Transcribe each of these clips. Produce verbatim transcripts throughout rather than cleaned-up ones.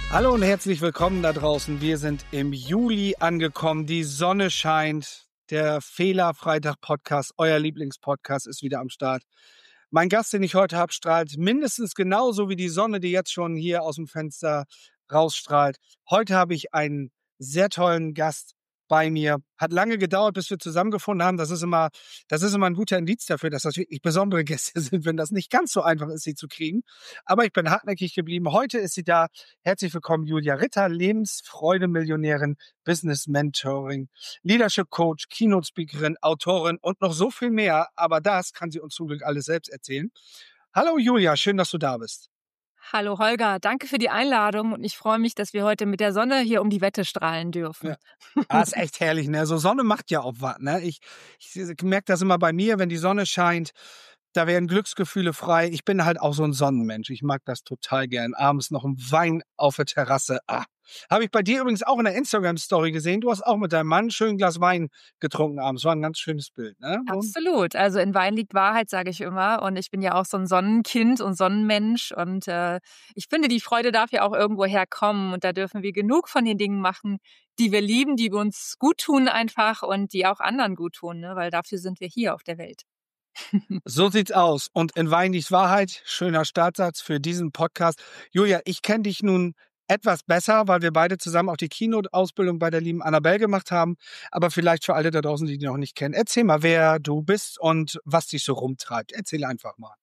Hallo und herzlich willkommen da draußen. Wir sind im Juli angekommen. Die Sonne scheint. Der Fehlerfreitag-Podcast, euer Lieblingspodcast, ist wieder am Start. Mein Gast, den ich heute habe, strahlt mindestens genauso wie die Sonne, die jetzt schon hier aus dem Fenster rausstrahlt. Heute habe ich einen sehr tollen Gast bei mir. Hat lange gedauert, bis wir zusammengefunden haben. Das ist immer, das ist immer ein guter Indiz dafür, dass das wirklich besondere Gäste sind, wenn das nicht ganz so einfach ist, sie zu kriegen. Aber ich bin hartnäckig geblieben. Heute ist sie da. Herzlich willkommen, Julia Ritter, Lebensfreude-Millionärin, Business Mentoring, Leadership Coach, Keynote Speakerin, Autorin und noch so viel mehr. Aber das kann sie uns zum Glück alles selbst erzählen. Hallo Julia, schön, dass du da bist. Hallo Holger, danke für die Einladung und ich freue mich, dass wir heute mit der Sonne hier um die Wette strahlen dürfen. Ja. Ah, ist echt herrlich, ne? So Sonne macht ja auch was, ne? Ich, ich merke das immer bei mir, wenn die Sonne scheint, da werden Glücksgefühle frei. Ich bin halt auch so ein Sonnenmensch. Ich mag das total gern. Abends noch ein Wein auf der Terrasse. Ah. Habe ich bei dir übrigens auch in der Instagram-Story gesehen. Du hast auch mit deinem Mann ein schönes Glas Wein getrunken abends. War ein ganz schönes Bild, ne? Absolut. Also in Wein liegt Wahrheit, sage ich immer. Und ich bin ja auch so ein Sonnenkind und Sonnenmensch. Und äh, ich finde, die Freude darf ja auch irgendwo herkommen. Und da dürfen wir genug von den Dingen machen, die wir lieben, die uns gut tun einfach und die auch anderen gut tun, ne? Weil dafür sind wir hier auf der Welt. So sieht's aus. Und in Wein liegt Wahrheit. Schöner Startsatz für diesen Podcast. Julia, ich kenne dich nun etwas besser, weil wir beide zusammen auch die Keynote-Ausbildung bei der lieben Annabelle gemacht haben. Aber vielleicht für alle da draußen, die dich noch nicht kennen. Erzähl mal, wer du bist und was dich so rumtreibt. Erzähl einfach mal.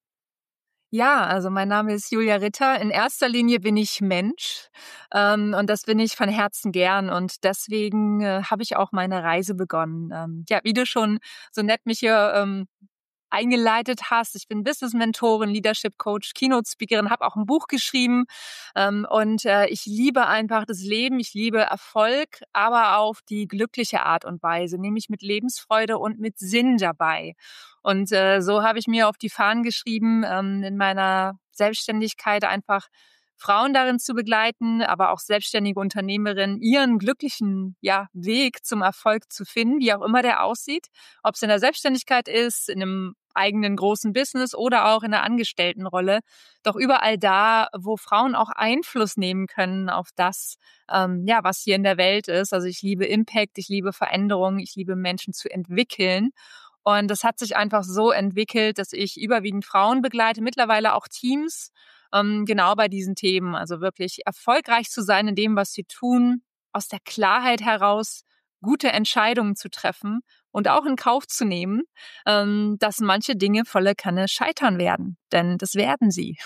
Ja, also mein Name ist Julia Ritter. In erster Linie bin ich Mensch ähm, und das bin ich von Herzen gern und deswegen äh, habe ich auch meine Reise begonnen. Ähm, ja, wie du schon so nett mich hier ähm, eingeleitet hast. Ich bin Business-Mentorin, Leadership-Coach, Keynote-Speakerin, habe auch ein Buch geschrieben ähm, und äh, ich liebe einfach das Leben, ich liebe Erfolg, aber auf die glückliche Art und Weise, nämlich mit Lebensfreude und mit Sinn dabei. Und äh, so habe ich mir auf die Fahnen geschrieben, ähm, in meiner Selbstständigkeit einfach Frauen darin zu begleiten, aber auch selbstständige Unternehmerinnen, ihren glücklichen ja, Weg zum Erfolg zu finden, wie auch immer der aussieht, ob es in der Selbstständigkeit ist, in einem eigenen großen Business oder auch in der Angestelltenrolle. Doch überall da, wo Frauen auch Einfluss nehmen können auf das, ähm, ja, was hier in der Welt ist. Also ich liebe Impact, ich liebe Veränderung, ich liebe Menschen zu entwickeln. Und das hat sich einfach so entwickelt, dass ich überwiegend Frauen begleite, mittlerweile auch Teams, ähm, genau bei diesen Themen. Also wirklich erfolgreich zu sein in dem, was sie tun, aus der Klarheit heraus gute Entscheidungen zu treffen und auch in Kauf zu nehmen, ähm, dass manche Dinge volle Kanne scheitern werden. Denn das werden sie.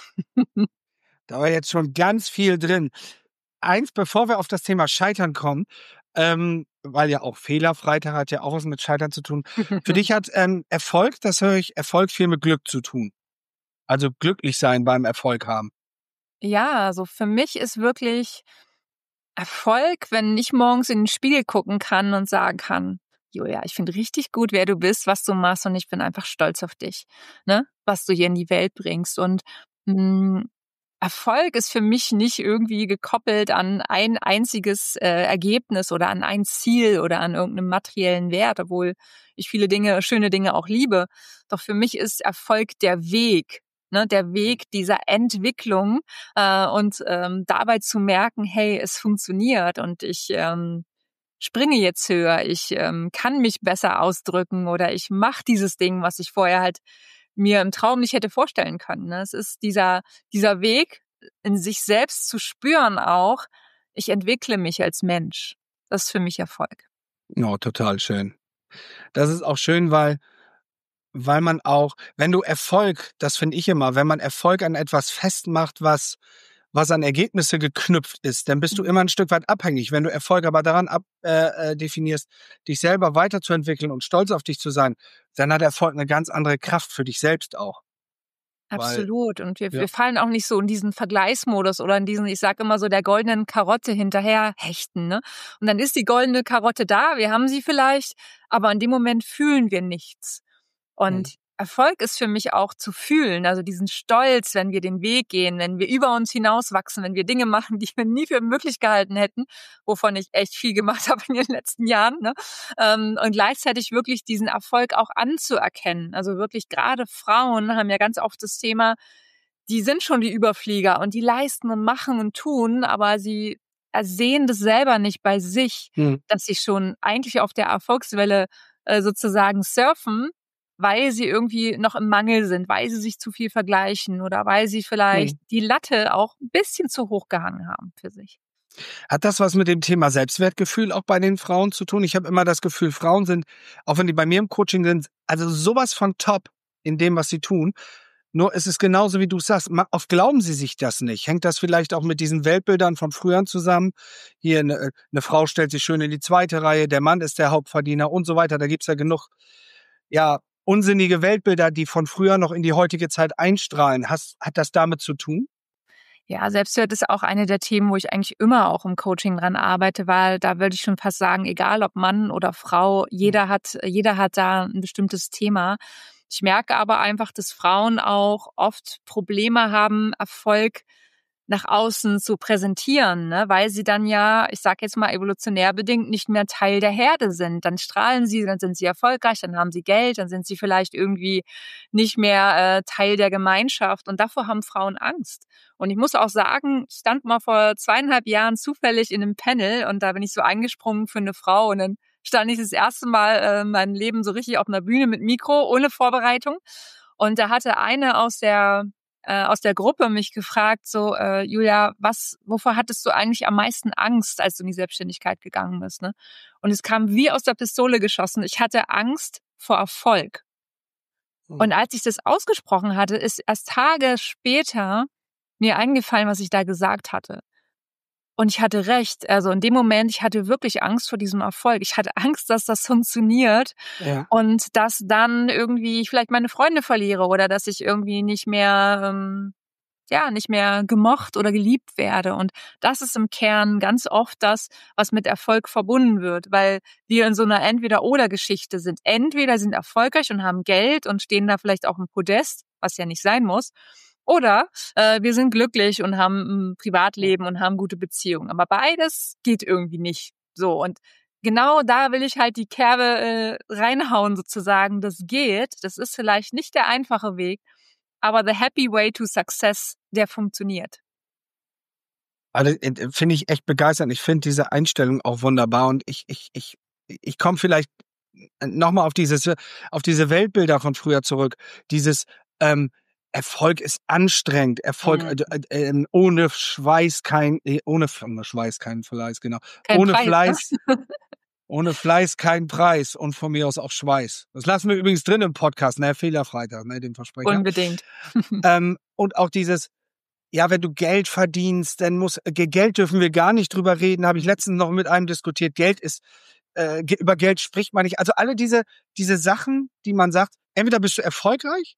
Da war jetzt schon ganz viel drin. Eins, bevor wir auf das Thema Scheitern kommen, ähm, weil ja auch Fehlerfreitag hat ja auch was mit Scheitern zu tun. Für dich hat ähm, Erfolg, das höre ich, Erfolg viel mit Glück zu tun. Also glücklich sein beim Erfolg haben. Ja, also für mich ist wirklich Erfolg, wenn ich morgens in den Spiegel gucken kann und sagen kann, Julia, ich finde richtig gut, wer du bist, was du machst und ich bin einfach stolz auf dich, ne? Was du hier in die Welt bringst. Und mh, Erfolg ist für mich nicht irgendwie gekoppelt an ein einziges äh, Ergebnis oder an ein Ziel oder an irgendeinem materiellen Wert, obwohl ich viele Dinge, schöne Dinge auch liebe. Doch für mich ist Erfolg der Weg, ne, der Weg dieser Entwicklung äh, und ähm, dabei zu merken, hey, es funktioniert und ich ähm, springe jetzt höher, ich ähm, kann mich besser ausdrücken oder ich mache dieses Ding, was ich vorher halt mir im Traum nicht hätte vorstellen können. Ne? Es ist dieser, dieser Weg, in sich selbst zu spüren auch, ich entwickle mich als Mensch. Das ist für mich Erfolg. Oh, total schön. Das ist auch schön, weil, weil man auch, wenn du Erfolg, das finde ich immer, wenn man Erfolg an etwas festmacht, was, was an Ergebnisse geknüpft ist, dann bist du immer ein Stück weit abhängig. Wenn du Erfolg aber daran ab, äh, definierst, dich selber weiterzuentwickeln und stolz auf dich zu sein, dann hat Erfolg eine ganz andere Kraft für dich selbst auch. Weil, Absolut. Und wir, ja. wir fallen auch nicht so in diesen Vergleichsmodus oder in diesen, ich sage immer so, der goldenen Karotte hinterher hechten. Ne? Und dann ist die goldene Karotte da, wir haben sie vielleicht, aber in dem Moment fühlen wir nichts. Und Erfolg ist für mich auch zu fühlen, also diesen Stolz, wenn wir den Weg gehen, wenn wir über uns hinauswachsen, wenn wir Dinge machen, die wir nie für möglich gehalten hätten, wovon ich echt viel gemacht habe in den letzten Jahren, ne? Und gleichzeitig wirklich diesen Erfolg auch anzuerkennen. Also wirklich gerade Frauen haben ja ganz oft das Thema, die sind schon die Überflieger und die leisten und machen und tun, aber sie sehen das selber nicht bei sich, hm. dass sie schon eigentlich auf der Erfolgswelle äh, sozusagen surfen, weil sie irgendwie noch im Mangel sind, weil sie sich zu viel vergleichen oder weil sie vielleicht hm. die Latte auch ein bisschen zu hoch gehangen haben für sich. Hat das was mit dem Thema Selbstwertgefühl auch bei den Frauen zu tun? Ich habe immer das Gefühl, Frauen sind, auch wenn die bei mir im Coaching sind, also sowas von top in dem, was sie tun. Nur ist es genauso, wie du sagst, oft glauben sie sich das nicht. Hängt das vielleicht auch mit diesen Weltbildern von früher zusammen? Hier eine, eine Frau stellt sich schön in die zweite Reihe, der Mann ist der Hauptverdiener und so weiter. Da gibt's ja genug, ja, unsinnige Weltbilder, die von früher noch in die heutige Zeit einstrahlen. Has, hat das damit zu tun? Ja, Selbstwert ist auch eine der Themen, wo ich eigentlich immer auch im Coaching dran arbeite, weil da würde ich schon fast sagen, egal ob Mann oder Frau, jeder hat, jeder hat da ein bestimmtes Thema. Ich merke aber einfach, dass Frauen auch oft Probleme haben, Erfolg nach außen zu präsentieren, ne? Weil sie dann ja, ich sage jetzt mal evolutionär bedingt, nicht mehr Teil der Herde sind. Dann strahlen sie, dann sind sie erfolgreich, dann haben sie Geld, dann sind sie vielleicht irgendwie nicht mehr äh, Teil der Gemeinschaft. Und davor haben Frauen Angst. Und ich muss auch sagen, ich stand mal vor zweieinhalb Jahren zufällig in einem Panel und da bin ich so eingesprungen für eine Frau und dann stand ich das erste Mal äh, mein Leben so richtig auf einer Bühne mit Mikro, ohne Vorbereitung. Und da hatte eine aus der äh, aus der Gruppe mich gefragt, so äh, Julia, was, wovor hattest du eigentlich am meisten Angst, als du in die Selbstständigkeit gegangen bist? Ne? Und es kam wie aus der Pistole geschossen. Ich hatte Angst vor Erfolg. Mhm. Und als ich das ausgesprochen hatte, ist erst Tage später mir eingefallen, was ich da gesagt hatte. Und ich hatte recht. Also in dem Moment, ich hatte wirklich Angst vor diesem Erfolg. Ich hatte Angst, dass das funktioniert ja. und dass dann irgendwie ich vielleicht meine Freunde verliere oder dass ich irgendwie nicht mehr, ähm, ja, nicht mehr gemocht oder geliebt werde. Und das ist im Kern ganz oft das, was mit Erfolg verbunden wird, weil wir in so einer Entweder-oder-Geschichte sind. Entweder sind erfolgreich und haben Geld und stehen da vielleicht auch im Podest, was ja nicht sein muss. Oder äh, wir sind glücklich und haben ein Privatleben und haben gute Beziehungen. Aber beides geht irgendwie nicht so. Und genau da will ich halt die Kerbe äh, reinhauen sozusagen. Das geht. Das ist vielleicht nicht der einfache Weg, aber the happy way to success, der funktioniert. Also finde ich echt begeisternd. Ich finde diese Einstellung auch wunderbar. Und ich ich ich ich komme vielleicht nochmal auf dieses auf diese Weltbilder von früher zurück. Dieses ähm, Erfolg ist anstrengend. Erfolg mhm. äh, äh, ohne Schweiß kein, äh, ohne, ohne Schweiß kein Fleiß, genau. Kein ohne Preis, Fleiß, ne? ohne Fleiß kein Preis und von mir aus auch Schweiß. Das lassen wir übrigens drin im Podcast, ne? Fehlerfreitag, ne? Den Versprecher. Unbedingt. ähm, und auch dieses, ja, wenn du Geld verdienst, dann muss, äh, Geld dürfen wir gar nicht drüber reden. Habe ich letztens noch mit einem diskutiert. Geld ist, äh, über Geld spricht man nicht. Also alle diese, diese Sachen, die man sagt, entweder bist du erfolgreich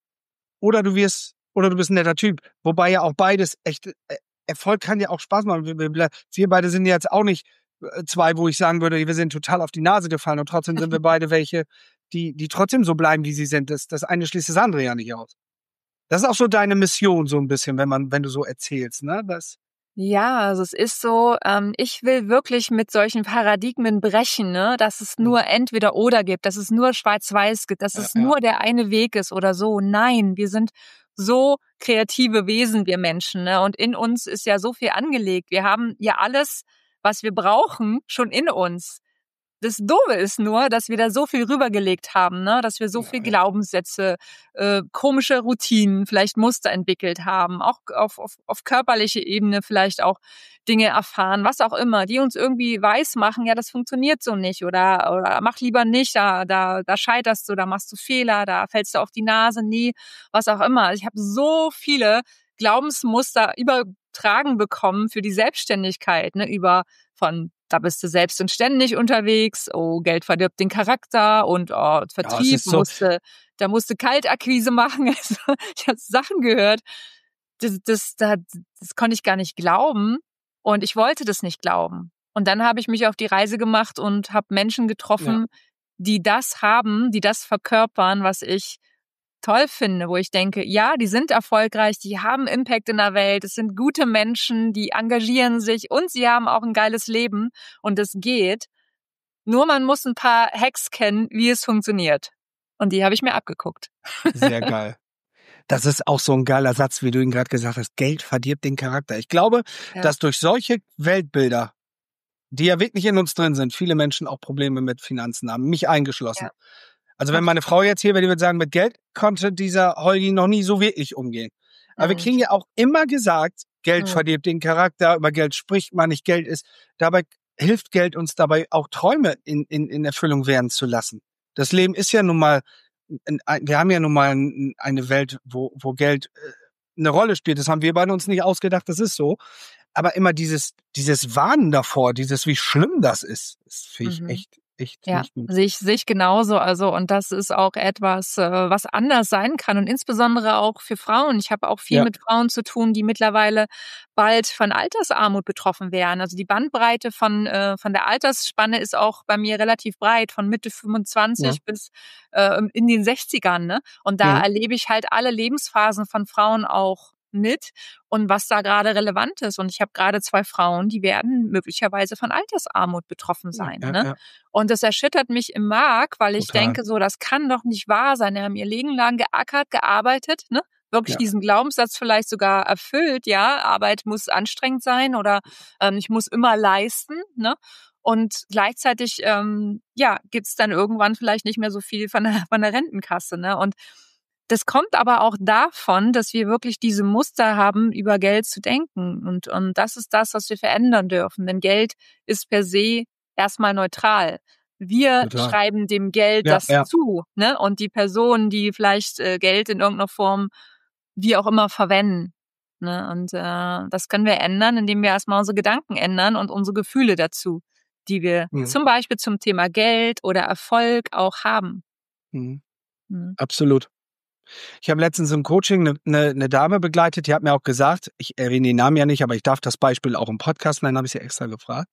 oder du wirst, oder du bist ein netter Typ. Wobei ja auch beides echt, äh, Erfolg kann ja auch Spaß machen. Wir, wir, wir beide sind jetzt auch nicht äh, zwei, wo ich sagen würde, wir sind total auf die Nase gefallen und trotzdem sind wir beide welche, die, die trotzdem so bleiben, wie sie sind. Das, das eine schließt das andere ja nicht aus. Das ist auch so deine Mission, so ein bisschen, wenn man, wenn du so erzählst, ne? Das Ja, also es ist so, ähm, ich will wirklich mit solchen Paradigmen brechen, ne, dass es nur entweder oder gibt, dass es nur schwarz-weiß gibt, dass ja, es nur ja. der eine Weg ist oder so. Nein, wir sind so kreative Wesen, wir Menschen, ne, und in uns ist ja so viel angelegt. Wir haben ja alles, was wir brauchen, schon in uns. Das Doofe ist nur, dass wir da so viel rübergelegt haben, ne? Dass wir so viel Glaubenssätze, äh, komische Routinen, vielleicht Muster entwickelt haben, auch auf, auf, auf körperlicher Ebene vielleicht auch Dinge erfahren, was auch immer, die uns irgendwie weiß machen, ja, das funktioniert so nicht oder, oder mach lieber nicht, da, da, da scheiterst du, da machst du Fehler, da fällst du auf die Nase, nie, was auch immer. Also ich habe so viele Glaubensmuster übertragen bekommen für die Selbstständigkeit, ne? Über von da bist du selbst und ständig unterwegs, oh, Geld verdirbt den Charakter und oh, Vertrieb, ja, so. musste, da musste Kaltakquise machen. Also, ich habe Sachen gehört, das, das, das, das konnte ich gar nicht glauben und ich wollte das nicht glauben. Und dann habe ich mich auf die Reise gemacht und habe Menschen getroffen, ja. die das haben, die das verkörpern, was ich toll finde, wo ich denke, ja, die sind erfolgreich, die haben Impact in der Welt, es sind gute Menschen, die engagieren sich und sie haben auch ein geiles Leben und es geht. Nur man muss ein paar Hacks kennen, wie es funktioniert. Und die habe ich mir abgeguckt. Sehr geil. Das ist auch so ein geiler Satz, wie du ihn gerade gesagt hast. Geld verdirbt den Charakter. Ich glaube, Ja. dass durch solche Weltbilder, die ja wirklich in uns drin sind, viele Menschen auch Probleme mit Finanzen haben, mich eingeschlossen. Ja. Also wenn meine Frau jetzt hier wäre, die würde sagen, mit Geld konnte dieser Holgi noch nie so wirklich umgehen. Aber wir Mhm. kriegen ja auch immer gesagt, Geld Mhm. verdirbt den Charakter, über Geld spricht man nicht, Geld ist. Dabei hilft Geld uns dabei, auch Träume in, in, in Erfüllung werden zu lassen. Das Leben ist ja nun mal, wir haben ja nun mal eine Welt, wo, wo Geld eine Rolle spielt. Das haben wir beide uns nicht ausgedacht, das ist so. Aber immer dieses, dieses Warnen davor, dieses, wie schlimm das ist, das finde ich Mhm. echt, echt Ja, nicht gut. sehe ich, sehe ich genauso. Also, und das ist auch etwas, äh, was anders sein kann und insbesondere auch für Frauen. Ich habe auch viel Ja. mit Frauen zu tun, die mittlerweile bald von Altersarmut betroffen wären. Also die Bandbreite von, äh, von der Altersspanne ist auch bei mir relativ breit, von Mitte fünfundzwanzig Ja. bis äh, in den sechzigern. Ne? Und da Mhm. erlebe ich halt alle Lebensphasen von Frauen auch mit und was da gerade relevant ist. Und ich habe gerade zwei Frauen, die werden möglicherweise von Altersarmut betroffen sein. Ja, Ne? ja. Und das erschüttert mich im Mark, weil ich Total. denke, so, das kann doch nicht wahr sein. Die haben ihr Leben lang geackert, gearbeitet, ne? Wirklich Ja. diesen Glaubenssatz vielleicht sogar erfüllt, ja, Arbeit muss anstrengend sein oder ähm, ich muss immer leisten, ne? Und gleichzeitig, ähm, ja, gibt's dann irgendwann vielleicht nicht mehr so viel von der, von der Rentenkasse, ne? Und das kommt aber auch davon, dass wir wirklich diese Muster haben, über Geld zu denken. Und, und das ist das, was wir verändern dürfen. Denn Geld ist per se erstmal neutral. Wir Total. schreiben dem Geld Ja, das ja. zu, ne? Und die Personen, die vielleicht äh, Geld in irgendeiner Form wie auch immer verwenden. Ne? Und äh, das können wir ändern, indem wir erstmal unsere Gedanken ändern und unsere Gefühle dazu, die wir Mhm. zum Beispiel zum Thema Geld oder Erfolg auch haben. Mhm. Mhm. Absolut. Ich habe letztens im Coaching eine, eine, eine Dame begleitet, die hat mir auch gesagt, ich erwähne den Namen ja nicht, aber ich darf das Beispiel auch im Podcast nennen, habe ich sie extra gefragt.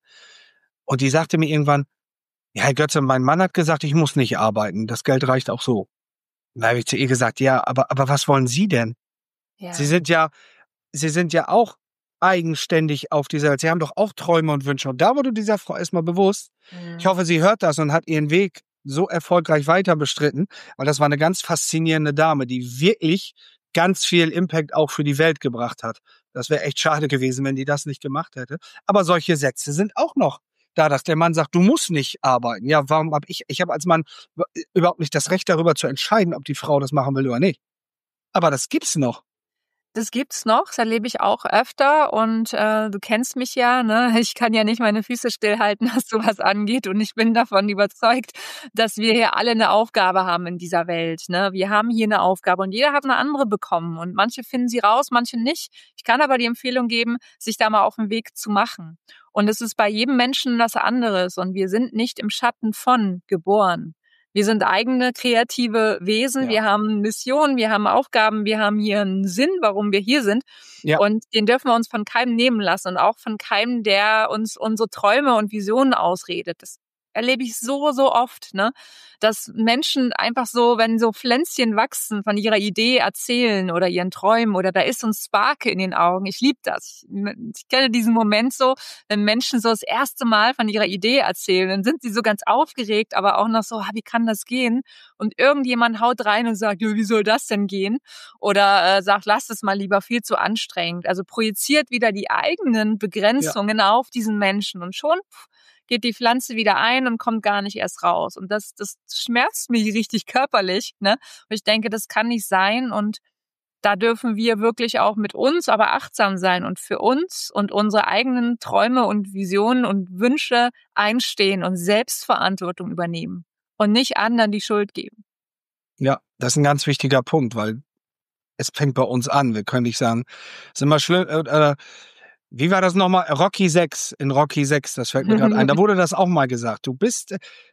Und die sagte mir irgendwann, ja, Herr Götze, mein Mann hat gesagt, ich muss nicht arbeiten, das Geld reicht auch so. Da habe ich zu ihr gesagt, ja, aber, aber was wollen Sie denn? Ja. Sie sind ja, Sie sind ja auch eigenständig auf dieser Welt. Sie haben doch auch Träume und Wünsche. Und da wurde dieser Frau erstmal bewusst. Mhm. Ich hoffe, sie hört das und hat ihren Weg so erfolgreich weiter bestritten, weil das war eine ganz faszinierende Dame, die wirklich ganz viel Impact auch für die Welt gebracht hat. Das wäre echt schade gewesen, wenn die das nicht gemacht hätte. Aber solche Sätze sind auch noch da, dass der Mann sagt, du musst nicht arbeiten. Ja, warum habe ich, ich habe als Mann überhaupt nicht das Recht darüber zu entscheiden, ob die Frau das machen will oder nicht. Aber das gibt's noch. Das gibt's noch, das erlebe ich auch öfter und äh, du kennst mich ja, ne? Ich kann ja nicht meine Füße stillhalten, was sowas angeht und ich bin davon überzeugt, dass wir hier alle eine Aufgabe haben in dieser Welt, ne? Wir haben hier eine Aufgabe und jeder hat eine andere bekommen und manche finden sie raus, manche nicht. Ich kann aber die Empfehlung geben, sich da mal auf den Weg zu machen. Und es ist bei jedem Menschen was anderes und wir sind nicht im Schatten von geboren. Wir sind eigene kreative Wesen, Ja. wir haben Missionen, wir haben Aufgaben, wir haben hier einen Sinn, warum wir hier sind. Ja. Und den dürfen wir uns von keinem nehmen lassen und auch von keinem, der uns unsere Träume und Visionen ausredet. Das erlebe ich so, so oft, ne? Dass Menschen einfach so, wenn so Pflänzchen wachsen, von ihrer Idee erzählen oder ihren Träumen oder da ist so ein Sparke in den Augen. Ich liebe das. Ich, ich kenne diesen Moment so, wenn Menschen so das erste Mal von ihrer Idee erzählen, dann sind sie so ganz aufgeregt, aber auch noch so, ah, wie kann das gehen? Und irgendjemand haut rein und sagt, ja, wie soll das denn gehen? Oder äh, sagt, lass es mal lieber, viel zu anstrengend. Also projiziert wieder die eigenen Begrenzungen ja. auf diesen Menschen und schon pff, geht die Pflanze wieder ein und kommt gar nicht erst raus. Und das, das schmerzt mich richtig körperlich, ne? Und ich denke, das kann nicht sein und da dürfen wir wirklich auch mit uns aber achtsam sein und für uns und unsere eigenen Träume und Visionen und Wünsche einstehen und Selbstverantwortung übernehmen und nicht anderen die Schuld geben. Ja, das ist ein ganz wichtiger Punkt, weil es fängt bei uns an. Wir können nicht sagen, es ist immer schlimm, äh, wie war das nochmal? Rocky sechs, in Rocky sechs, das fällt mir gerade ein. Da wurde das auch mal gesagt. Du bist,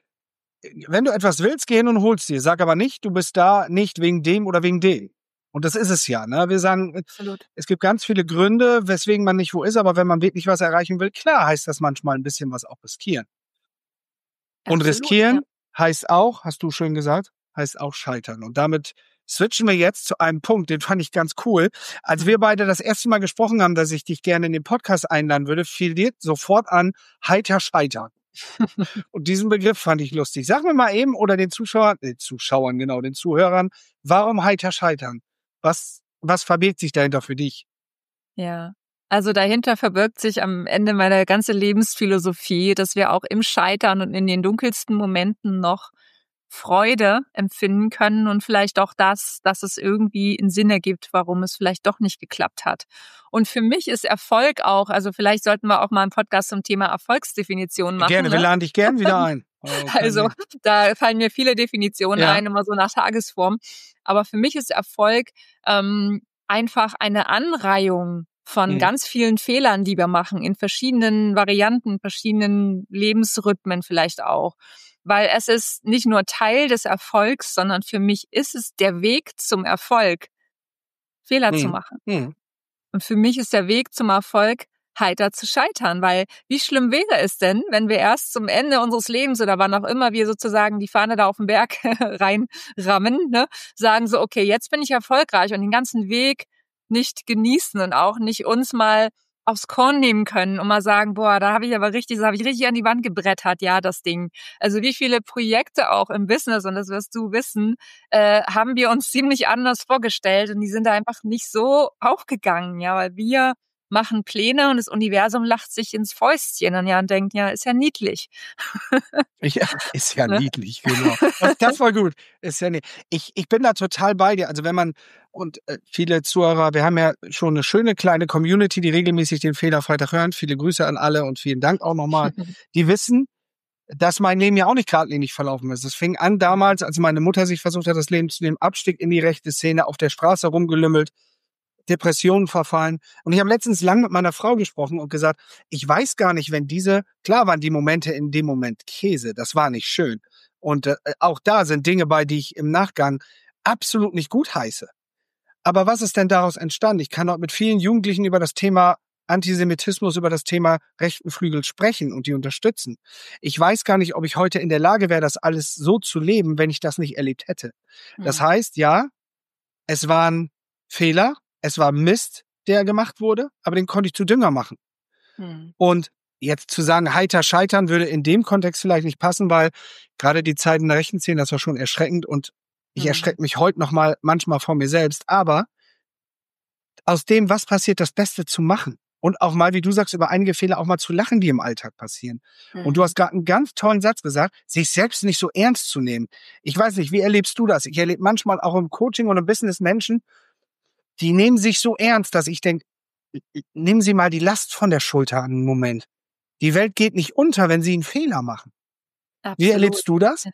wenn du etwas willst, geh hin und holst dir. Sag aber nicht, du bist da nicht wegen dem oder wegen dem. Und das ist es ja, ne? Wir sagen, Absolut. Es gibt ganz viele Gründe, weswegen man nicht wo ist, aber wenn man wirklich was erreichen will, klar heißt das manchmal ein bisschen was auch riskieren. Und Absolut, riskieren ja. heißt auch, hast du schön gesagt, heißt auch scheitern. Und damit switchen wir jetzt zu einem Punkt, den fand ich ganz cool. Als wir beide das erste Mal gesprochen haben, dass ich dich gerne in den Podcast einladen würde, fiel dir sofort an, heiter scheitern. Und diesen Begriff fand ich lustig. Sag mir mal eben, oder den Zuschauern, den Zuschauern, genau, den Zuhörern, warum heiter scheitern? Was, was verbirgt sich dahinter für dich? Ja, also dahinter verbirgt sich am Ende meine ganze Lebensphilosophie, dass wir auch im Scheitern und in den dunkelsten Momenten noch Freude empfinden können und vielleicht auch das, dass es irgendwie einen Sinn ergibt, warum es vielleicht doch nicht geklappt hat. Und für mich ist Erfolg auch, also vielleicht sollten wir auch mal einen Podcast zum Thema Erfolgsdefinition machen. Gerne, ne? wir laden dich gern wieder ein. Oh, Also da fallen mir viele Definitionen Ja. ein, immer so nach Tagesform. Aber für mich ist Erfolg ähm, einfach eine Anreihung von Mhm. ganz vielen Fehlern, die wir machen, in verschiedenen Varianten, verschiedenen Lebensrhythmen vielleicht auch. Weil es ist nicht nur Teil des Erfolgs, sondern für mich ist es der Weg zum Erfolg, Fehler zu Mhm. machen. Mhm. Und für mich ist der Weg zum Erfolg, heiter zu scheitern, weil wie schlimm wäre es denn, wenn wir erst zum Ende unseres Lebens oder wann auch immer wir sozusagen die Fahne da auf den Berg reinrammen, ne, sagen so, okay, jetzt bin ich erfolgreich und den ganzen Weg nicht genießen und auch nicht uns mal aufs Korn nehmen können und mal sagen, boah, da habe ich aber richtig, da habe ich richtig an die Wand gebrettert, ja, das Ding. Also wie viele Projekte auch im Business, und das wirst du wissen, äh, haben wir uns ziemlich anders vorgestellt und die sind da einfach nicht so aufgegangen, ja, weil wir machen Pläne und das Universum lacht sich ins Fäustchen und ja und denkt, ja, ist ja niedlich. Ja, ist ja Ne? niedlich, genau. Das, das war gut. Ist ja nie. Ich, ich bin da total bei dir. Also wenn man, und äh, viele Zuhörer, wir haben ja schon eine schöne kleine Community, die regelmäßig den Fehlerfreitag hören. Viele Grüße an alle und vielen Dank auch nochmal. Die wissen, dass mein Leben ja auch nicht geradlinig verlaufen ist. Es fing an damals, als meine Mutter sich versucht hat, das Leben zu nehmen, Abstieg in die rechte Szene, auf der Straße rumgelümmelt, Depressionen verfallen. Und ich habe letztens lang mit meiner Frau gesprochen und gesagt, ich weiß gar nicht, wenn diese, klar waren die Momente in dem Moment Käse, das war nicht schön. Und äh, auch da sind Dinge bei, die ich im Nachgang absolut nicht gut heiße. Aber was ist denn daraus entstanden? Ich kann auch mit vielen Jugendlichen über das Thema Antisemitismus, über das Thema rechten Flügel sprechen und die unterstützen. Ich weiß gar nicht, ob ich heute in der Lage wäre, das alles so zu leben, wenn ich das nicht erlebt hätte. Das heißt, ja, es waren Fehler, es war Mist, der gemacht wurde, aber den konnte ich zu Dünger machen. Hm. Und jetzt zu sagen, heiter scheitern, würde in dem Kontext vielleicht nicht passen, weil gerade die Zeit in der rechten Szene, das war schon erschreckend und ich Hm. erschrecke mich heute noch mal manchmal vor mir selbst. Aber aus dem, was passiert, das Beste zu machen. Und auch mal, wie du sagst, über einige Fehler auch mal zu lachen, die im Alltag passieren. Hm. Und du hast gerade einen ganz tollen Satz gesagt, sich selbst nicht so ernst zu nehmen. Ich weiß nicht, wie erlebst du das? Ich erlebe manchmal auch im Coaching und im Business Menschen, die nehmen sich so ernst, dass ich denke, nehmen Sie mal die Last von der Schulter einen Moment. Die Welt geht nicht unter, wenn Sie einen Fehler machen. Absolut. Wie erlebst du das?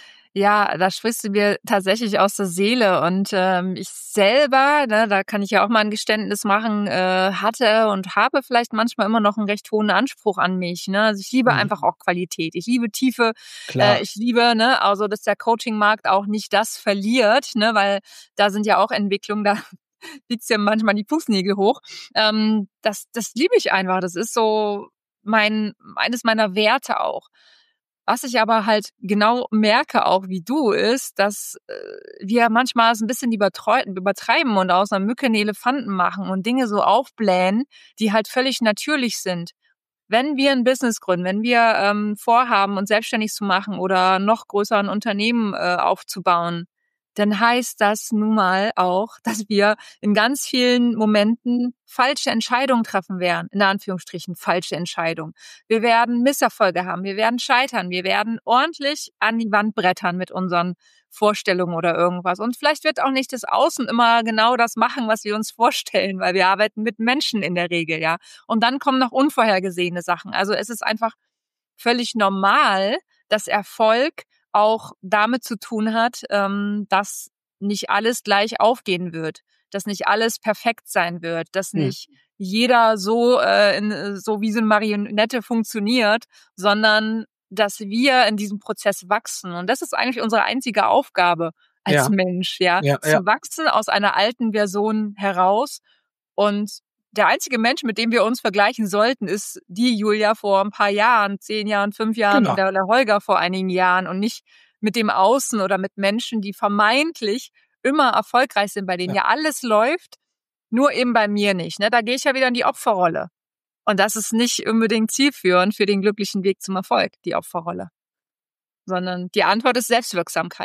Ja, da sprichst du mir tatsächlich aus der Seele und ähm, ich selber, ne, da kann ich ja auch mal ein Geständnis machen, äh, hatte und habe vielleicht manchmal immer noch einen recht hohen Anspruch an mich. Ne? Also ich liebe Mhm. einfach auch Qualität. Ich liebe Tiefe. Klar. Äh, ich liebe, ne, also dass der Coaching-Markt auch nicht das verliert, ne, weil da sind ja auch Entwicklungen, da liegt's ja manchmal die Fußnägel hoch. Ähm, das, das liebe ich einfach. Das ist so mein eines meiner Werte auch. Was ich aber halt genau merke, auch wie du, ist, dass äh, wir manchmal so ein bisschen übertreu- übertreiben und aus einer Mücke einen Elefanten machen und Dinge so aufblähen, die halt völlig natürlich sind. Wenn wir ein Business gründen, wenn wir ähm, vorhaben, uns selbstständig zu machen oder noch größer ein Unternehmen äh, aufzubauen, dann heißt das nun mal auch, dass wir in ganz vielen Momenten falsche Entscheidungen treffen werden, in Anführungsstrichen falsche Entscheidungen. Wir werden Misserfolge haben, wir werden scheitern, wir werden ordentlich an die Wand brettern mit unseren Vorstellungen oder irgendwas. Und vielleicht wird auch nicht das Außen immer genau das machen, was wir uns vorstellen, weil wir arbeiten mit Menschen in der Regel, ja. Und dann kommen noch unvorhergesehene Sachen. Also es ist einfach völlig normal, dass Erfolg auch damit zu tun hat, ähm, dass nicht alles gleich aufgehen wird, dass nicht alles perfekt sein wird, dass Hm. nicht jeder so äh, in, so wie so eine Marionette funktioniert, sondern dass wir in diesem Prozess wachsen. Und das ist eigentlich unsere einzige Aufgabe als Ja. Mensch, ja, Ja, zu ja. wachsen aus einer alten Version heraus. Und der einzige Mensch, mit dem wir uns vergleichen sollten, ist die Julia vor ein paar Jahren, zehn Jahren, fünf Jahren Genau. und der, der Holger vor einigen Jahren und nicht mit dem Außen oder mit Menschen, die vermeintlich immer erfolgreich sind, bei denen ja, Ja. ja alles läuft, nur eben bei mir nicht. Ne? Da gehe ich ja wieder in die Opferrolle. Und das ist nicht unbedingt zielführend für den glücklichen Weg zum Erfolg, die Opferrolle. Sondern die Antwort ist Selbstwirksamkeit.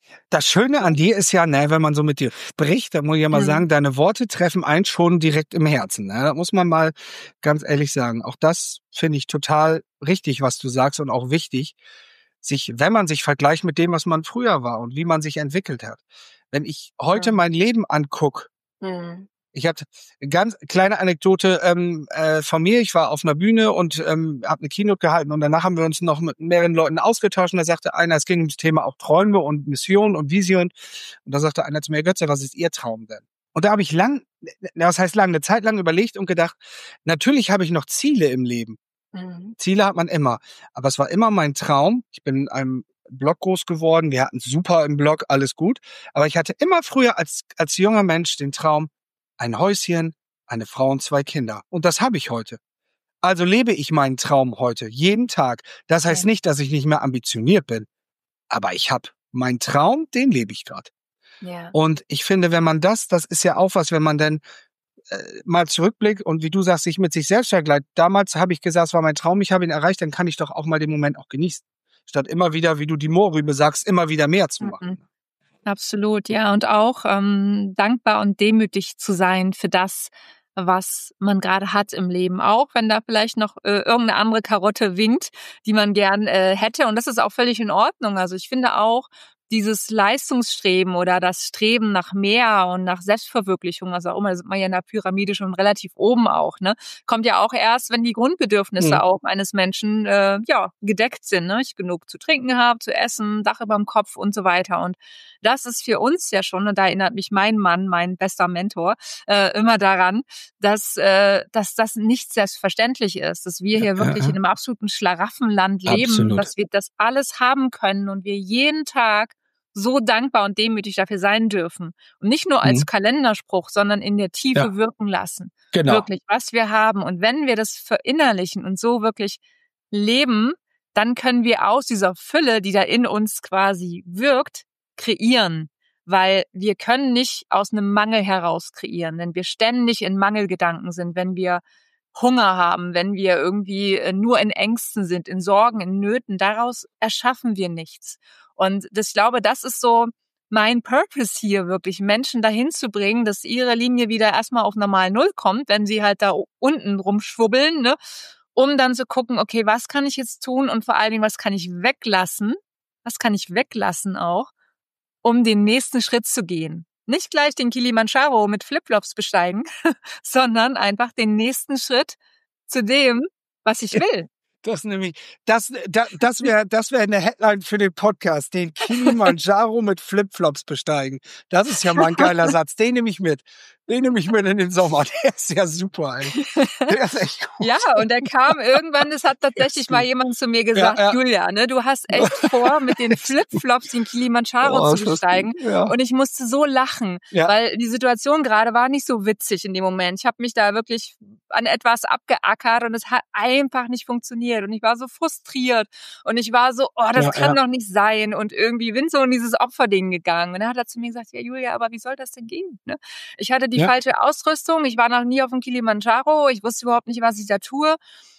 Das Schöne an dir ist ja, ne, wenn man so mit dir spricht, da muss ich ja mal Mhm. sagen, deine Worte treffen einen schon direkt im Herzen. Ne? Da muss man mal ganz ehrlich sagen. Auch das finde ich total richtig, was du sagst und auch wichtig, sich, wenn man sich vergleicht mit dem, was man früher war und wie man sich entwickelt hat. Wenn ich heute Mhm. mein Leben anguck, Mhm. ich hatte eine ganz kleine Anekdote ähm, äh, von mir. Ich war auf einer Bühne und ähm, habe eine Keynote gehalten und danach haben wir uns noch mit mehreren Leuten ausgetauscht und da sagte einer, es ging ums Thema auch Träume und Mission und Vision und da sagte einer zu mir, Götze, was ist Ihr Traum denn? Und da habe ich lang, na, was heißt lang, eine Zeit lang überlegt und gedacht, natürlich habe ich noch Ziele im Leben. Mhm. Ziele hat man immer, aber es war immer mein Traum. Ich bin in einem Blog groß geworden, wir hatten super im Blog, alles gut, aber ich hatte immer früher als als junger Mensch den Traum, ein Häuschen, eine Frau und zwei Kinder. Und das habe ich heute. Also lebe ich meinen Traum heute, jeden Tag. Das heißt Ja. nicht, dass ich nicht mehr ambitioniert bin, aber ich habe meinen Traum, den lebe ich gerade. Ja. Und ich finde, wenn man das, das ist ja auch was, wenn man dann äh, mal zurückblickt und wie du sagst, sich mit sich selbst vergleicht. Damals habe ich gesagt, es war mein Traum, ich habe ihn erreicht, dann kann ich doch auch mal den Moment auch genießen. Statt immer wieder, wie du die Mohrrübe sagst, immer wieder mehr zu machen. Mhm. Absolut, ja. Und auch ähm, dankbar und demütig zu sein für das, was man gerade hat im Leben. Auch wenn da vielleicht noch äh, irgendeine andere Karotte winkt, die man gern äh, hätte. Und das ist auch völlig in Ordnung. Also ich finde auch, dieses Leistungsstreben oder das Streben nach mehr und nach Selbstverwirklichung, also auch immer, da sind wir ja in der Pyramide schon relativ oben auch, ne, kommt ja auch erst, wenn die Grundbedürfnisse Mhm. auch eines Menschen äh, ja gedeckt sind, ne, ich genug zu trinken habe, zu essen, Dach über dem Kopf und so weiter. Und das ist für uns ja schon, und da erinnert mich mein Mann, mein bester Mentor, äh, immer daran, dass, äh, dass das nicht selbstverständlich ist, dass wir hier Ja, wirklich ja. in einem absoluten Schlaraffenland leben, Absolut. dass wir das alles haben können und wir jeden Tag so dankbar und demütig dafür sein dürfen. Und nicht nur als Mhm. Kalenderspruch, sondern in der Tiefe Ja, wirken lassen. genau. Wirklich, was wir haben. Und wenn wir das verinnerlichen und so wirklich leben, dann können wir aus dieser Fülle, die da in uns quasi wirkt, kreieren. Weil wir können nicht aus einem Mangel heraus kreieren, wenn wir ständig in Mangelgedanken sind, wenn wir Hunger haben, wenn wir irgendwie nur in Ängsten sind, in Sorgen, in Nöten. Daraus erschaffen wir nichts. Und das, ich glaube, das ist so mein Purpose hier, wirklich Menschen dahin zu bringen, dass ihre Linie wieder erstmal auf normal Null kommt, wenn sie halt da unten rumschwubbeln, ne? Um dann zu gucken, okay, was kann ich jetzt tun und vor allen Dingen, was kann ich weglassen? Was kann ich weglassen auch, um den nächsten Schritt zu gehen? Nicht gleich den Kilimanjaro mit Flipflops besteigen, sondern einfach den nächsten Schritt zu dem, was ich will. Das nämlich, das, das, das wäre, das wäre eine Headline für den Podcast. Den Kilimanjaro mit Flipflops besteigen. Das ist ja mal ein geiler Satz. Den nehme ich mit. Den nehme ich mit in den Sommer. Der ist ja super, ey. Der ist echt gut. Ja, und der kam irgendwann, es hat tatsächlich mal jemand zu mir gesagt, Ja, ja. Julia, ne, du hast echt vor, mit den Flipflops den Kilimanjaro Oh, zu ist das besteigen. gut. Ja. Und ich musste so lachen, Ja. weil die Situation gerade war nicht so witzig in dem Moment. Ich habe mich da wirklich an etwas abgeackert und es hat einfach nicht funktioniert. Und ich war so frustriert und ich war so, oh, das Ja, kann ja. doch nicht sein. Und irgendwie bin so in dieses Opferding gegangen. Und dann hat er zu mir gesagt, ja Julia, aber wie soll das denn gehen? Ne? Ich hatte die Ja. falsche Ausrüstung, ich war noch nie auf dem Kilimanjaro, ich wusste überhaupt nicht, was ich da tue.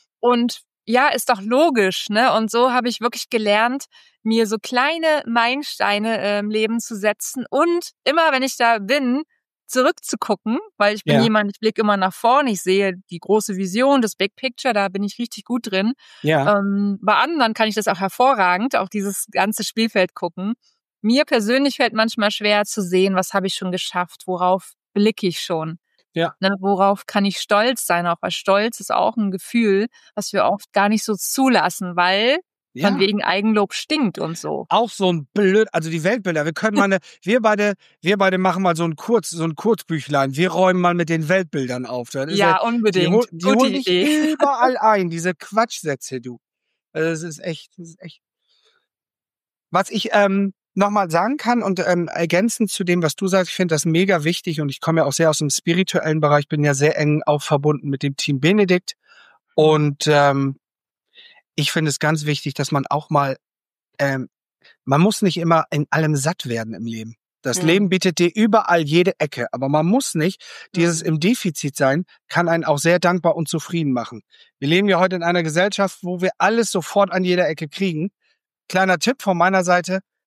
Und ja, ist doch logisch, ne? Und so habe ich wirklich gelernt, mir so kleine Meilensteine äh, im Leben zu setzen und immer, wenn ich da bin, zurückzugucken, weil ich bin Ja. jemand, ich blicke immer nach vorne, ich sehe die große Vision, das Big Picture, da bin ich richtig gut drin. Ja. Ähm, bei anderen kann ich das auch hervorragend, auch dieses ganze Spielfeld gucken. Mir persönlich fällt manchmal schwer zu sehen, was habe ich schon geschafft, worauf blicke ich schon. Ja. Ne, worauf kann ich stolz sein? Auch weil Stolz ist auch ein Gefühl, was wir oft gar nicht so zulassen, weil Ja. von wegen Eigenlob stinkt und so. Auch so ein blöd, also die Weltbilder. Wir können mal eine, wir beide, wir beide machen mal so ein Kurz, so ein Kurzbüchlein. Wir räumen mal mit den Weltbildern auf. Das ist Ja, Die, unbedingt. hol, die Gute holen dich Idee. überall ein, diese Quatschsätze, du. Also das ist echt, das ist echt. Was ich ähm, nochmal sagen kann und ähm, ergänzend zu dem, was du sagst, ich finde das mega wichtig und ich komme ja auch sehr aus dem spirituellen Bereich, bin ja sehr eng auch verbunden mit dem Team Benedikt und ähm, ich finde es ganz wichtig, dass man auch mal, ähm, man muss nicht immer in allem satt werden im Leben. Das Mhm. Leben bietet dir überall jede Ecke, aber man muss nicht, dieses Mhm. im Defizit sein, kann einen auch sehr dankbar und zufrieden machen. Wir leben ja heute in einer Gesellschaft, wo wir alles sofort an jeder Ecke kriegen. Kleiner Tipp von meiner Seite,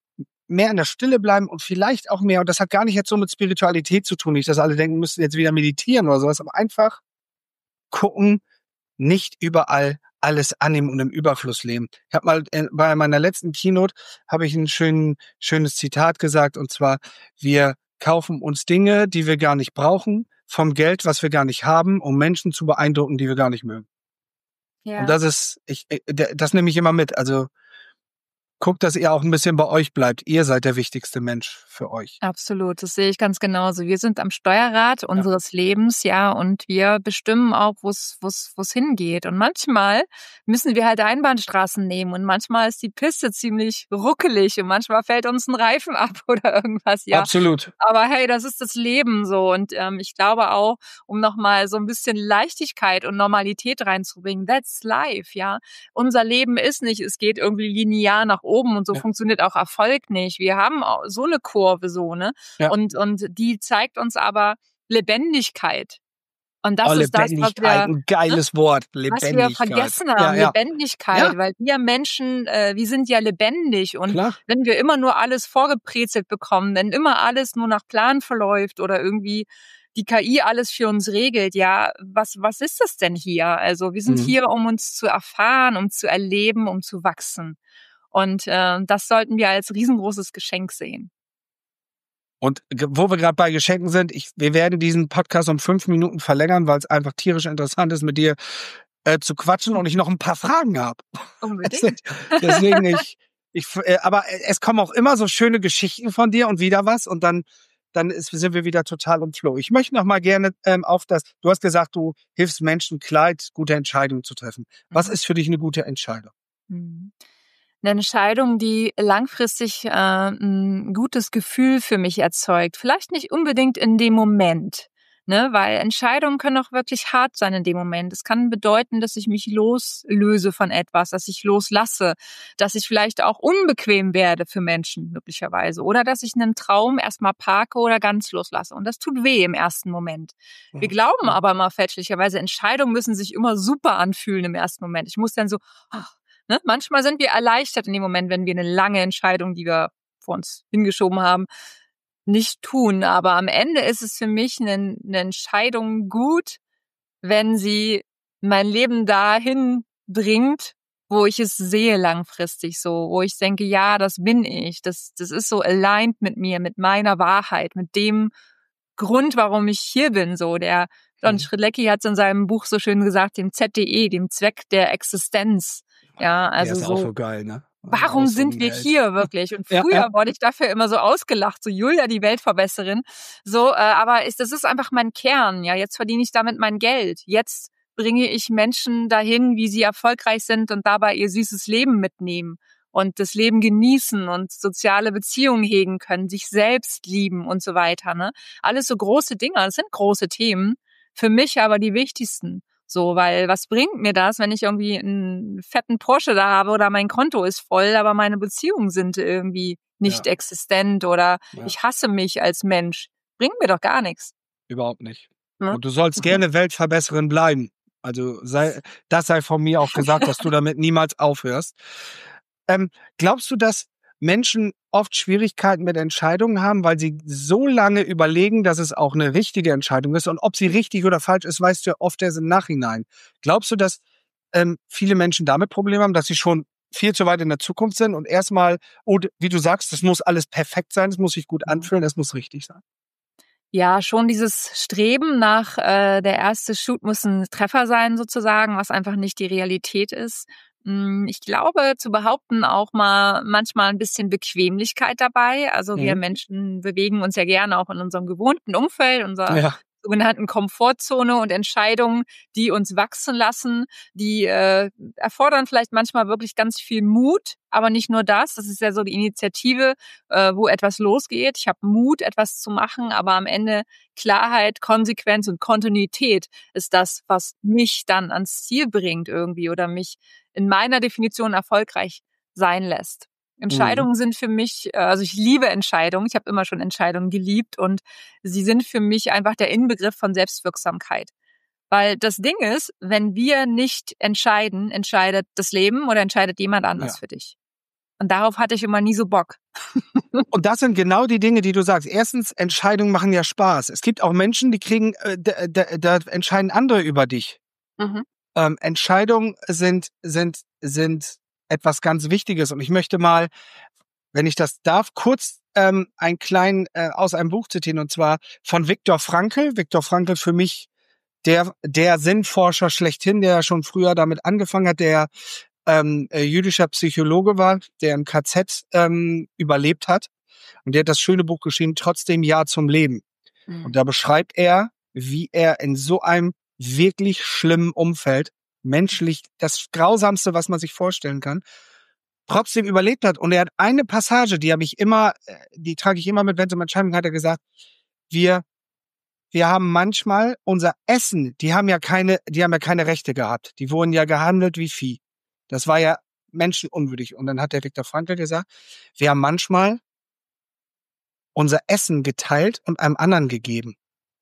mehr in der Stille bleiben und vielleicht auch mehr, und das hat gar nicht jetzt so mit Spiritualität zu tun, nicht, dass alle denken, müssen jetzt wieder meditieren oder sowas, aber einfach gucken, nicht überall alles annehmen und im Überfluss leben. Ich habe mal äh, bei meiner letzten Keynote habe ich ein schön, schönes Zitat gesagt, und zwar: Wir kaufen uns Dinge, die wir gar nicht brauchen, vom Geld, was wir gar nicht haben, um Menschen zu beeindrucken, die wir gar nicht mögen. Ja. Und das ist, ich, das nehme ich immer mit. Also guckt, dass ihr auch ein bisschen bei euch bleibt. Ihr seid der wichtigste Mensch für euch. Absolut, das sehe ich ganz genauso. Wir sind am Steuerrad unseres Lebens, ja, und wir bestimmen auch, wo es wo es wo es hingeht. Und manchmal müssen wir halt Einbahnstraßen nehmen und manchmal ist die Piste ziemlich ruckelig und manchmal fällt uns ein Reifen ab oder irgendwas, ja. Absolut. Aber hey, das ist das Leben so. Und ähm, ich glaube auch, um nochmal so ein bisschen Leichtigkeit und Normalität reinzubringen, that's life, ja. Unser Leben ist nicht, es geht irgendwie linear nach oben und so Ja. funktioniert auch Erfolg nicht. Wir haben auch so eine Kurve so, ne? Ja. Und, und die zeigt uns aber Lebendigkeit. Und das Oh, ist das, was Lebendigkeit, wir, ein geiles Wort. was Lebendigkeit. wir vergessen haben, Ja, ja. Lebendigkeit, Ja. weil wir Menschen, äh, wir sind ja lebendig und Klar. wenn wir immer nur alles vorgebrezelt bekommen, wenn immer alles nur nach Plan verläuft oder irgendwie die K I alles für uns regelt, ja, was was ist das denn hier? Also wir sind Mhm. hier, um uns zu erfahren, um zu erleben, um zu wachsen. Und äh, das sollten wir als riesengroßes Geschenk sehen. Und ge- wo wir gerade bei Geschenken sind, ich, wir werden diesen Podcast um fünf Minuten verlängern, weil es einfach tierisch interessant ist, mit dir äh, zu quatschen und ich noch ein paar Fragen habe. Unbedingt. Deswegen ich, ich, äh, aber es kommen auch immer so schöne Geschichten von dir und wieder was und dann, dann ist, sind wir wieder total im Flow. Ich möchte noch mal gerne ähm, auf das, du hast gesagt, du hilfst Menschen, Kleid, gute Entscheidungen zu treffen. Was Mhm. ist für dich eine gute Entscheidung? Mhm. Eine Entscheidung, die langfristig äh, ein gutes Gefühl für mich erzeugt. Vielleicht nicht unbedingt in dem Moment, ne? Weil Entscheidungen können auch wirklich hart sein in dem Moment. Es kann bedeuten, dass ich mich loslöse von etwas, dass ich loslasse, dass ich vielleicht auch unbequem werde für Menschen möglicherweise oder dass ich einen Traum erstmal parke oder ganz loslasse. Und das tut weh im ersten Moment. Wir glauben aber immer fälschlicherweise, Entscheidungen müssen sich immer super anfühlen im ersten Moment. Ich muss dann so, ach, ne? Manchmal sind wir erleichtert in dem Moment, wenn wir eine lange Entscheidung, die wir vor uns hingeschoben haben, nicht tun. Aber am Ende ist es für mich eine, eine Entscheidung gut, wenn sie mein Leben dahin bringt, wo ich es sehe langfristig so, wo ich denke, ja, das bin ich. Das, das ist so aligned mit mir, mit meiner Wahrheit, mit dem Grund, warum ich hier bin. So, der John Schrilecki hat es in seinem Buch so schön gesagt, dem Z D E, dem Zweck der Existenz. Ja, also Der ist auch so. so geil, ne? Warum Auch so sind ein wir Held. hier wirklich? Und Ja, früher ja. wurde ich dafür immer so ausgelacht, so Julia, die Weltverbesserin. So, äh, aber ist, das ist einfach mein Kern. Ja, jetzt verdiene ich damit mein Geld. Jetzt bringe ich Menschen dahin, wie sie erfolgreich sind und dabei ihr süßes Leben mitnehmen und das Leben genießen und soziale Beziehungen hegen können, sich selbst lieben und so weiter. Ne? Alles so große Dinge, das sind große Themen. Für mich aber die wichtigsten. So, weil was bringt mir das, wenn ich irgendwie einen fetten Porsche da habe oder mein Konto ist voll, aber meine Beziehungen sind irgendwie nicht Ja. existent oder Ja. ich hasse mich als Mensch. Bringt mir doch gar nichts. Überhaupt nicht. Ne? Und du sollst gerne Weltverbesserin bleiben. Also sei, das sei von mir auch gesagt, dass du damit niemals aufhörst. Ähm, glaubst du, dass Menschen oft Schwierigkeiten mit Entscheidungen haben, weil sie so lange überlegen, dass es auch eine richtige Entscheidung ist? Und ob sie richtig oder falsch ist, weißt du ja oft erst im Nachhinein. Glaubst du, dass ähm, viele Menschen damit Probleme haben, dass sie schon viel zu weit in der Zukunft sind und erstmal, oh, wie du sagst, das muss alles perfekt sein, es muss sich gut anfühlen, es muss richtig sein? Ja, schon dieses Streben nach, äh, der erste Shoot muss ein Treffer sein sozusagen, was einfach nicht die Realität ist. Hm, ich glaube, zu behaupten auch mal manchmal ein bisschen Bequemlichkeit dabei. Also wir Mhm. Menschen bewegen uns ja gerne auch in unserem gewohnten Umfeld, unserer Ja. sogenannten Komfortzone und Entscheidungen, die uns wachsen lassen, die äh, erfordern vielleicht manchmal wirklich ganz viel Mut, aber nicht nur das. Das ist ja so die Initiative, äh, wo etwas losgeht. Ich habe Mut, etwas zu machen, aber am Ende Klarheit, Konsequenz und Kontinuität ist das, was mich dann ans Ziel bringt irgendwie oder mich in meiner Definition erfolgreich sein lässt. Entscheidungen sind für mich, äh, also ich liebe Entscheidungen, ich habe immer schon Entscheidungen geliebt und sie sind für mich einfach der Inbegriff von Selbstwirksamkeit. Weil das Ding ist, wenn wir nicht entscheiden, entscheidet das Leben oder entscheidet jemand anders Ja. für dich. Und darauf hatte ich immer nie so Bock. Und das sind genau die Dinge, die du sagst. Erstens, Entscheidungen machen ja Spaß. Es gibt auch Menschen, die kriegen, äh, da, da, da entscheiden andere über dich. Mhm. Ähm, Entscheidungen sind, sind, sind etwas ganz Wichtiges. Und ich möchte mal, wenn ich das darf, kurz ähm, einen kleinen äh, aus einem Buch zitieren, und zwar von Viktor Frankl. Viktor Frankl für mich der, der Sinnforscher schlechthin, der schon früher damit angefangen hat, der ähm, äh, jüdischer Psychologe war, der im K Z ähm, überlebt hat. Und der hat das schöne Buch geschrieben, Trotzdem Ja zum Leben. Mhm. Und da beschreibt er, wie er in so einem wirklich schlimmen Umfeld, menschlich das Grausamste, was man sich vorstellen kann, trotzdem überlebt hat. Und er hat eine Passage, die habe ich immer, die trage ich immer mit, wenn es um Entscheidungen geht, hat er gesagt, wir Wir haben manchmal unser Essen, die haben ja keine, die haben ja keine Rechte gehabt. Die wurden ja gehandelt wie Vieh. Das war ja menschenunwürdig. Und dann hat der Viktor Frankl gesagt, wir haben manchmal unser Essen geteilt und einem anderen gegeben.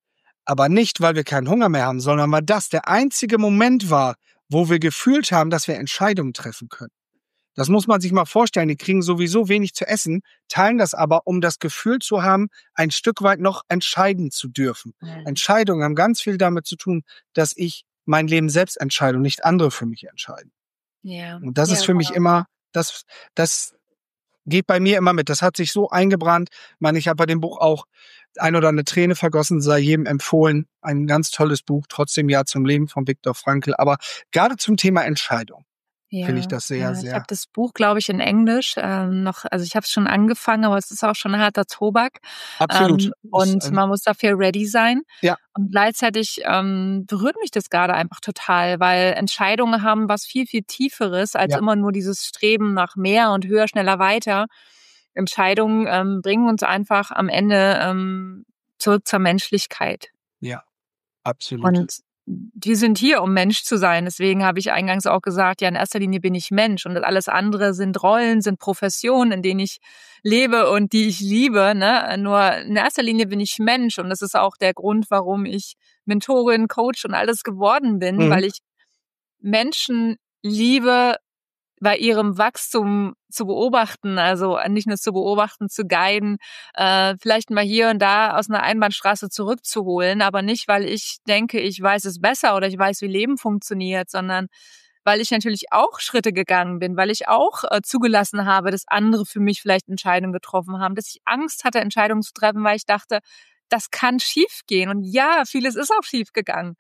Aber nicht, weil wir keinen Hunger mehr haben, sondern weil das der einzige Moment war, wo wir gefühlt haben, dass wir Entscheidungen treffen können. Das muss man sich mal vorstellen. Die kriegen sowieso wenig zu essen, teilen das aber, um das Gefühl zu haben, ein Stück weit noch entscheiden zu dürfen. Mhm. Entscheidungen haben ganz viel damit zu tun, dass ich mein Leben selbst entscheide und nicht andere für mich entscheiden. Ja. Und das ja, ist für genau. mich immer, das, das geht bei mir immer mit. Das hat sich so eingebrannt. Ich meine, ich habe bei dem Buch auch ein oder eine Träne vergossen, sei jedem empfohlen. Ein ganz tolles Buch, Trotzdem Ja zum Leben von Viktor Frankl. Aber gerade zum Thema Entscheidung. Ja, finde ich das sehr, ja. sehr. Ich habe das Buch, glaube ich, in Englisch ähm, noch, also ich habe es schon angefangen, aber es ist auch schon harter Tobak. Absolut. Ähm, und ist, man muss dafür ready sein. Ja. Und gleichzeitig ähm, berührt mich das gerade einfach total, weil Entscheidungen haben was viel, viel Tieferes als Ja. immer nur dieses Streben nach mehr und höher, schneller, weiter. Entscheidungen ähm, bringen uns einfach am Ende ähm, zurück zur Menschlichkeit. Ja, absolut. Und wir sind hier, um Mensch zu sein. Deswegen habe ich eingangs auch gesagt, ja, in erster Linie bin ich Mensch und alles andere sind Rollen, sind Professionen, in denen ich lebe und die ich liebe. Ne? Nur in erster Linie bin ich Mensch und das ist auch der Grund, warum ich Mentorin, Coach und alles geworden bin, Mhm. weil ich Menschen liebe, bei ihrem Wachstum zu beobachten, also nicht nur zu beobachten, zu guiden, äh, vielleicht mal hier und da aus einer Einbahnstraße zurückzuholen, aber nicht, weil ich denke, ich weiß es besser oder ich weiß, wie Leben funktioniert, sondern weil ich natürlich auch Schritte gegangen bin, weil ich auch äh, zugelassen habe, dass andere für mich vielleicht Entscheidungen getroffen haben, dass ich Angst hatte, Entscheidungen zu treffen, weil ich dachte, das kann schief gehen. Und ja, vieles ist auch schief gegangen.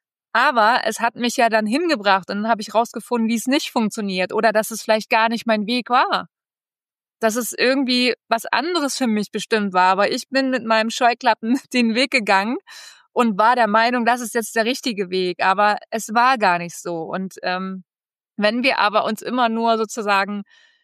Aber es hat mich ja dann hingebracht und dann habe ich rausgefunden, wie es nicht funktioniert oder dass es vielleicht gar nicht mein Weg war. Dass es irgendwie was anderes für mich bestimmt war. Aber ich bin mit meinem Scheuklappen den Weg gegangen und war der Meinung, das ist jetzt der richtige Weg. Aber es war gar nicht so. Und ähm, wenn wir aber uns immer nur sozusagen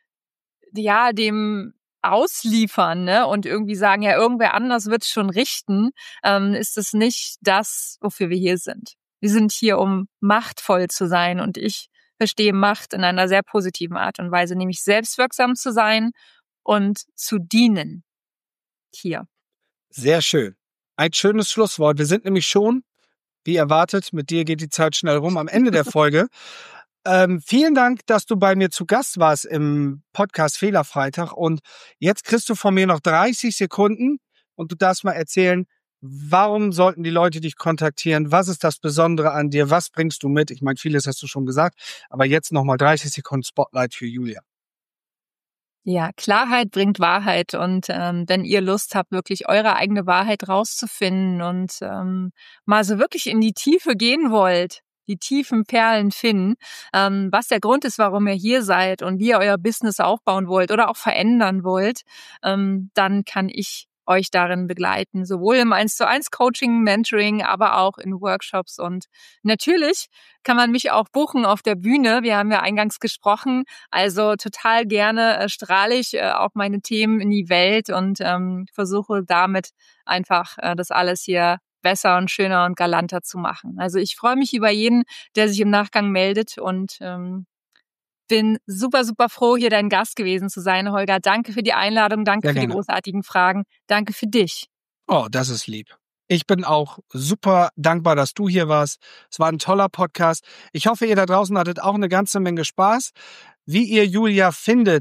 ja dem ausliefern, ne, und irgendwie sagen, ja, irgendwer anders wird's schon richten, ähm, ist es nicht das, wofür wir hier sind. Wir sind hier, um machtvoll zu sein und ich verstehe Macht in einer sehr positiven Art und Weise, nämlich selbstwirksam zu sein und zu dienen. Hier. Sehr schön. Ein schönes Schlusswort. Wir sind nämlich schon, wie erwartet, mit dir geht die Zeit schnell rum, am Ende der Folge. Ähm, vielen Dank, dass du bei mir zu Gast warst im Podcast Fehlerfreitag und jetzt kriegst du von mir noch dreißig Sekunden und du darfst mal erzählen, warum sollten die Leute dich kontaktieren? Was ist das Besondere an dir? Was bringst du mit? Ich meine, vieles hast du schon gesagt, aber jetzt nochmal dreißig Sekunden Spotlight für Julia. Ja, Klarheit bringt Wahrheit und ähm, wenn ihr Lust habt, wirklich eure eigene Wahrheit rauszufinden und ähm, mal so wirklich in die Tiefe gehen wollt, die tiefen Perlen finden, ähm, was der Grund ist, warum ihr hier seid und wie ihr euer Business aufbauen wollt oder auch verändern wollt, ähm, dann kann ich euch darin begleiten, sowohl im eins zu eins Coaching, Mentoring, aber auch in Workshops. Und natürlich kann man mich auch buchen auf der Bühne. Wir haben ja eingangs gesprochen, also total gerne äh, strahle ich äh, auch meine Themen in die Welt und ähm, versuche damit einfach äh, das alles hier besser und schöner und galanter zu machen. Also ich freue mich über jeden, der sich im Nachgang meldet und ähm, bin super, super froh, hier dein Gast gewesen zu sein, Holger. Danke für die Einladung, danke Sehr für die gerne. großartigen Fragen, danke für dich. Oh, das ist lieb. Ich bin auch super dankbar, dass du hier warst. Es war ein toller Podcast. Ich hoffe, ihr da draußen hattet auch eine ganze Menge Spaß. Wie ihr Julia findet,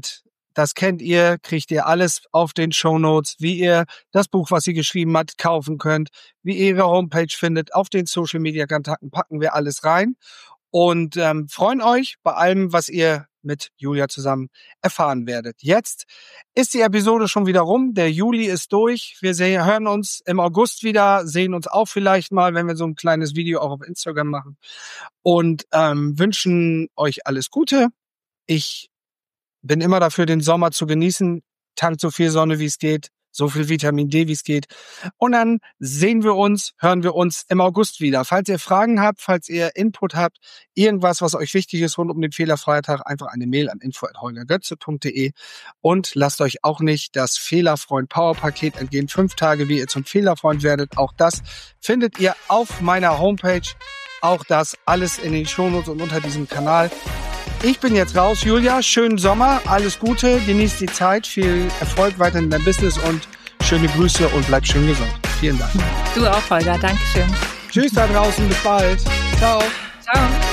das kennt ihr, kriegt ihr alles auf den Shownotes, wie ihr das Buch, was sie geschrieben hat, kaufen könnt, wie ihr ihre Homepage findet. Auf den Social-Media-Kontakten packen wir alles rein und ähm, freuen euch bei allem, was ihr mit Julia zusammen erfahren werdet. Jetzt ist die Episode schon wieder rum. Der Juli ist durch. Wir sehen, hören uns im August wieder, sehen uns auch vielleicht mal, wenn wir so ein kleines Video auch auf Instagram machen und ähm, wünschen euch alles Gute. Ich bin immer dafür, den Sommer zu genießen. Tankt so viel Sonne, wie es geht. So viel Vitamin D, wie es geht. Und dann sehen wir uns, hören wir uns im August wieder. Falls ihr Fragen habt, falls ihr Input habt, irgendwas, was euch wichtig ist rund um den Fehlerfreitag, einfach eine Mail an info at holger götze punkt de und lasst euch auch nicht das Fehlerfreund Power Paket entgehen. Fünf Tage, wie ihr zum Fehlerfreund werdet. Auch das findet ihr auf meiner Homepage. Auch das alles in den Shownotes und unter diesem Kanal. Ich bin jetzt raus, Julia. Schönen Sommer, alles Gute, genießt die Zeit, viel Erfolg weiter in deinem Business und schöne Grüße und bleib schön gesund. Vielen Dank. Du auch, Holger. Dankeschön. Tschüss da draußen, bis bald. Ciao. Ciao.